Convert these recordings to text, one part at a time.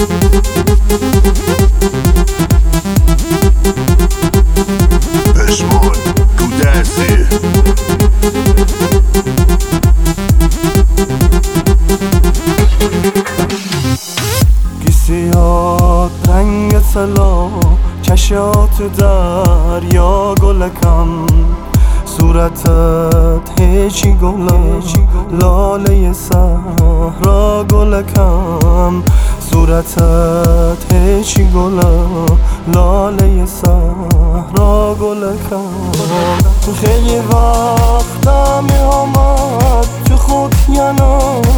پشمان کودسی گیسیات رنگ طلا چشات دریا گلکم صورتت هیچی گله لاله صحرا گلکم صورتت هیچی گله لاله صحرا گلکم خیلی وقتم آمد که خود یعنی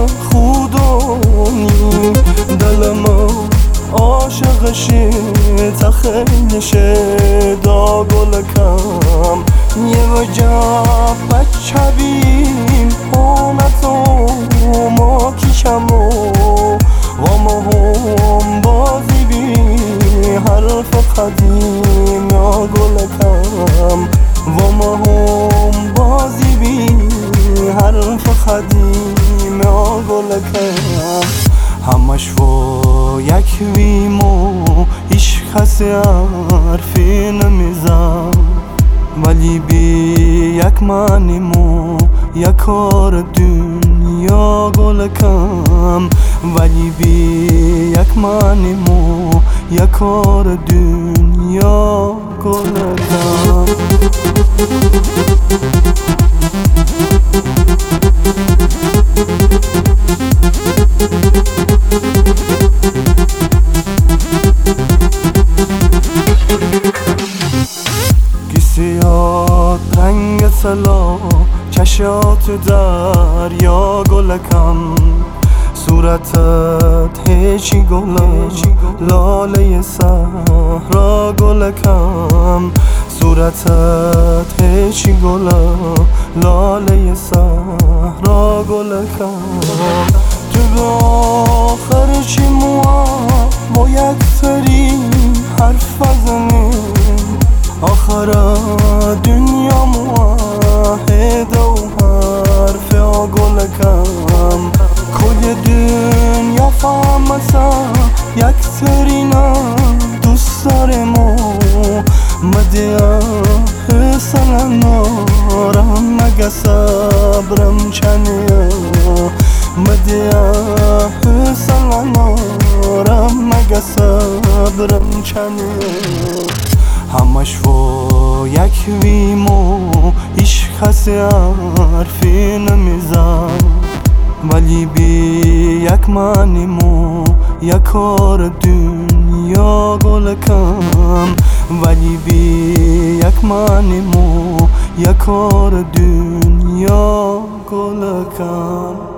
خودونی دلم عاشقشی تخیل شدا گلکم یه وجب بچه بیم آنتو ما کشم و ما هم بازی بی حرف قدیم یا گلکم و ما هم بازی بی حرف قدیم یا گلکم همش و یک ویم و هیچ کسی حرفی نمیزن ولی بی یک معنیم و یک کار دنیا گلکم ولی بی یک معنیم و یک کار دنیا گلکم گیسیات رنگ طلا چشات دریا گلکم صورتت هیچی گله لاله صحرا گلکم صورتت هیچی گله لاله صحرا گلکم تو به آخر چی ما یک سری حرف بزنیم آخر دنیا موحد و حرف گلکم کل دنیا فهمسا یک سرینا دوست دارم و مده حسن نارم مگه صبرم چنه مده حسن نارم مگه صبرم چنه همش و یک ویم و هیچ کسی حرفی نمیزن ولی بی یک معنیم و یک کار دنیا گلکم ولی بی یک معنیم و یک کار دنیا گلکم